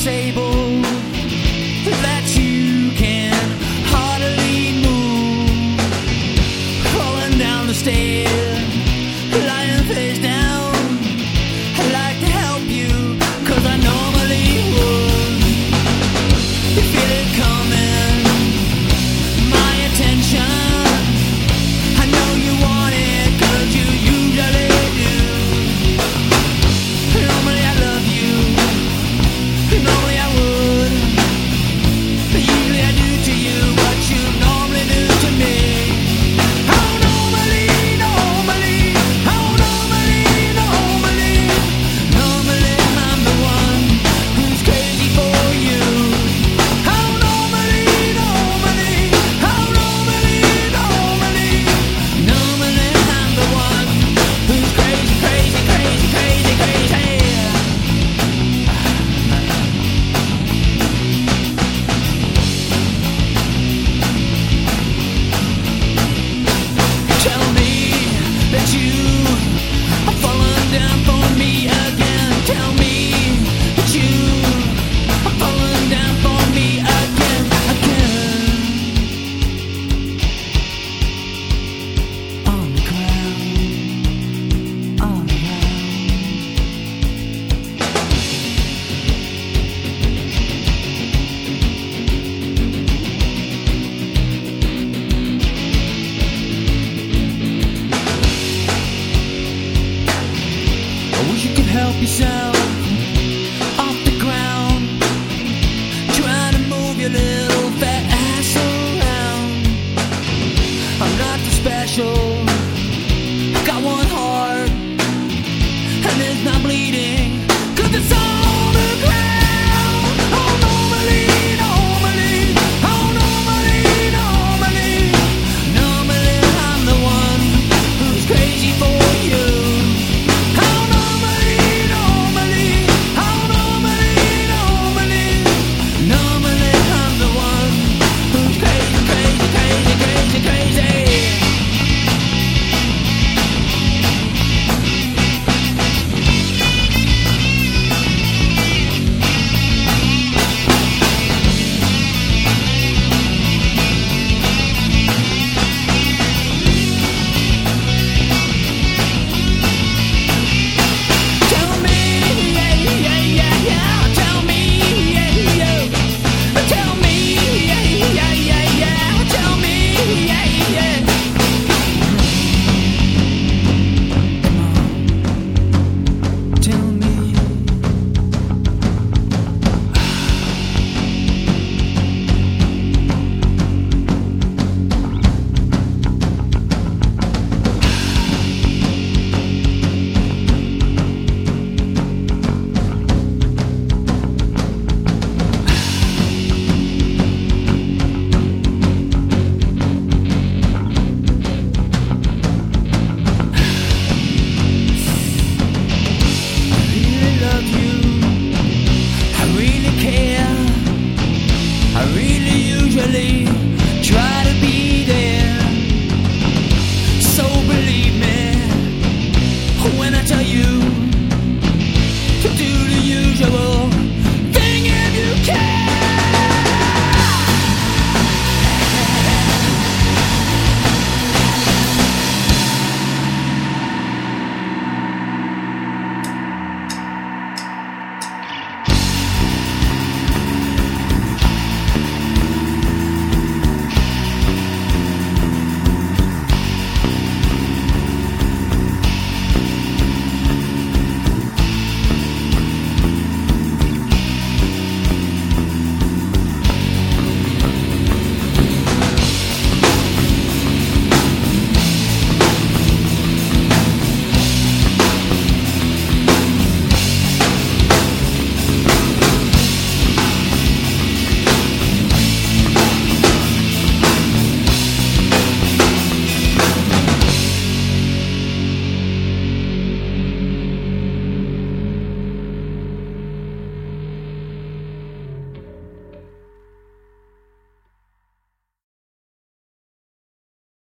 disabled that you can hardly move, falling down the stairs, lying face down. I'd like to help you, 'cause I normally would. You feel it coming, my attention. I know you want it, 'cause you usually do. Normally I love you, normally I would, but usually I do to you what you normally do to me. Oh, normally, normally, oh, normally, normally, normally I'm the one who's crazy for you. Oh, normally, normally, oh, normally, normally, normally I'm the one who's crazy, crazy, crazy, crazy, crazy. Tell me that you are falling down for me again. Tell me that you are falling down for me again, again. On the ground, on the ground. I wish you could help yourself.